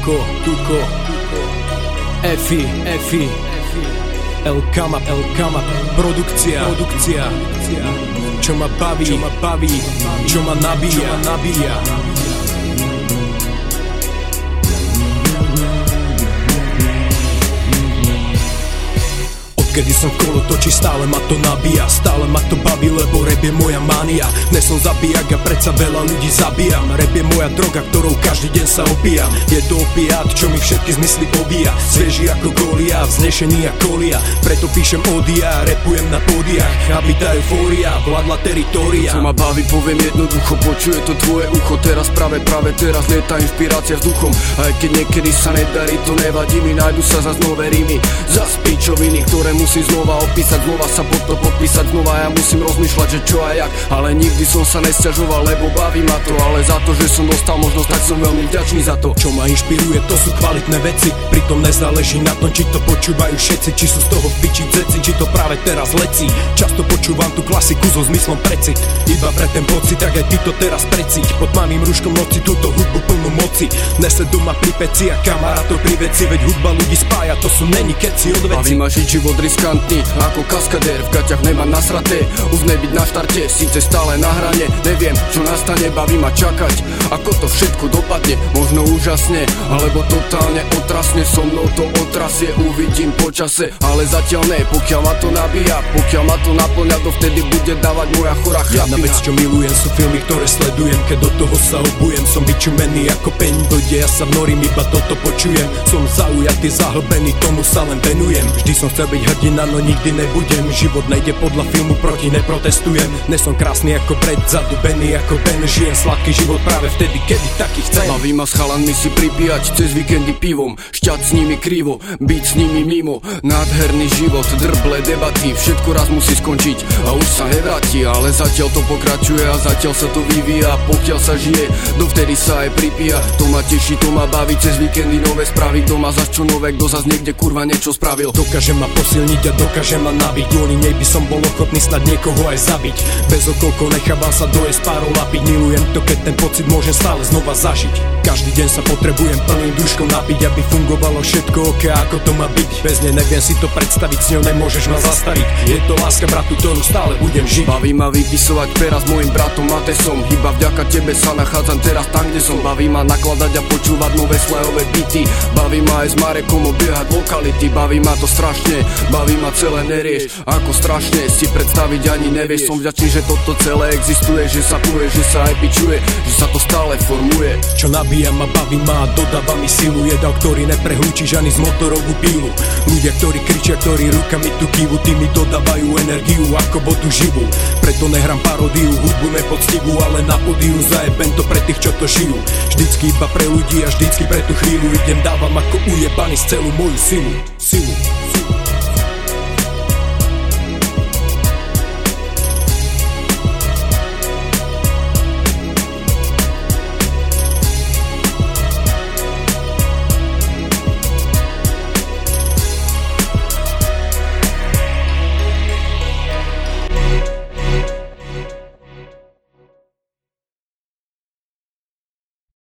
Tuko Efi El Kama Produkcia Čo ma baví Čo ma nabíja Kedy som kolo točí, stále ma to nabíja, stále ma to baví, lebo rap je moja mania. Dnes som zabijak a predsa veľa ľudí zabíjam. Rap je moja droga, ktorou každý deň sa opíjam. Je to opiát, čo mi všetky zmysly pobíja. Sveží ako Goliat, vznešený ako Kolia. Preto píšem odia, rapujem na pódiach, aby tá eufória vládla teritória. Čo ma baví, poviem jednoducho, počuje to tvoje ucho. Teraz práve teraz lieta inšpirácia vzduchom. Aj keď niekedy sa nedarí, to nevadí mi, nájdu sa zas nové rímy, zas pičoviny, ktoré musím znova opísať, znova sa pod to podpísať, znova ja musím rozmýšľať, že čo a jak. Ale nikdy som sa nesťažoval, lebo baví ma to. Ale za to, že som dostal možnosť, tak som veľmi vďačný za to. Čo ma inšpiruje, to sú kvalitné veci. Pritom nezáleží na tom, či to počúvajú všetci, či sú z toho v piči dzeci, či to práve teraz lecí. Často počúvam tú klasiku so zmyslom precit. Iba pre ten pocit, tak aj ty to teraz precíť. Pod tmavým rúškom noci túto hudbu plnú moci. Nese doma pri peci a kamarátov pri veci, veď hudba ľudí spája, to sú není keci od veci. Baví ma žiť život riskantný, ako kaskadér, v gaťach nemám nasraté. Už nebyť na štarte, síce stále na hrane. Neviem, čo nastane, baví ma čakať, ako to všetko dopadne. Možno úžasne, alebo totálne otrasne. So mnou to otrasie, uvidím počase. Ale zatiaľ ne, pokiaľ ma to nabíja, pokiaľ ma to naplňa, dovtedy bude dávať moja chorá chlapina. Jedna vec, čo milujem, sú filmy, ktoré sledujem. Keď do toho sa obujem, som vyčumený ako peň. Do deja sa vnorím, iba toto počujem. Som zaujatý, zahlbený, tomu sa len venujem. Vždy som chcel byť hrdina, no nikdy nebudem. Život nejde podľa filmu, proti neprotestujem. Dnes som krásny ako Brad, zadubený ako Ben. Žijem sladký život práve vtedy, kedy taký chcem. Baví ma s chalanmi si pripíjať cez víkendy pivom, šťať s nimi krivo, byť s nimi mimo. Nádherný život, drble debaty, všetko raz musí skončiť a už sa nevráti. Ale zatiaľ to pokračuje a zatiaľ sa to vyvíja. Pokiaľ sa žije, dovtedy sa aj pripíja. To ma teší, to ma baví, cez víkendy nové správy. Doma zas čo nové, kto zas niekde kurva niečo spravil. Dokáže ma posilniť a dokáže ma nabiť. Kvôli nej by som bol ochotný snad niekoho aj zabiť. Bez okolkov nechávam sa dojesť párov lapiť. Milujem to, keď ten pocit môžem stále znova zažiť. Každý deň sa potrebujem plným duškom napiť, aby fungovalo všetko ok, ako to má byť. Bez nej neviem si to predstaviť, s ňou nemôžeš ma zastaviť. Je to láska bratu, ktorú stále budem žiť. Baví ma vypisovať pera s mojim bratom Matesom. Iba vďaka tebe sa nachádzam teraz tam, kde som. Baví ma nakladať a počúvať nové slejové bity. Baví ma aj s Marekom obiehať lokality. Baví ma to strašne, baví ma celé, nerieš ako strašne si predstaviť ani nevieš. Som vďačný, že toto celé existuje, že sa pluje, že sa aj pičuje, že sa to stále formuje. Čo nabíja ma, baví ma a dodáva mi silu. Je dav, ktorý neprehlúčiš ani z motorovú pílu. Ľudia, ktorí kričia, ktorí rukami tu kývu, tí mi dodávajú energiu ako vodu živú. Preto nehrám paródiu, hudbu nepoctivú, ale na pódiu zajebem to pre tých, čo to žijú. Vždycky iba pre ľudí a vždycky pre tú chvíľu idem, dávam ako ujebaný z celú moju silu.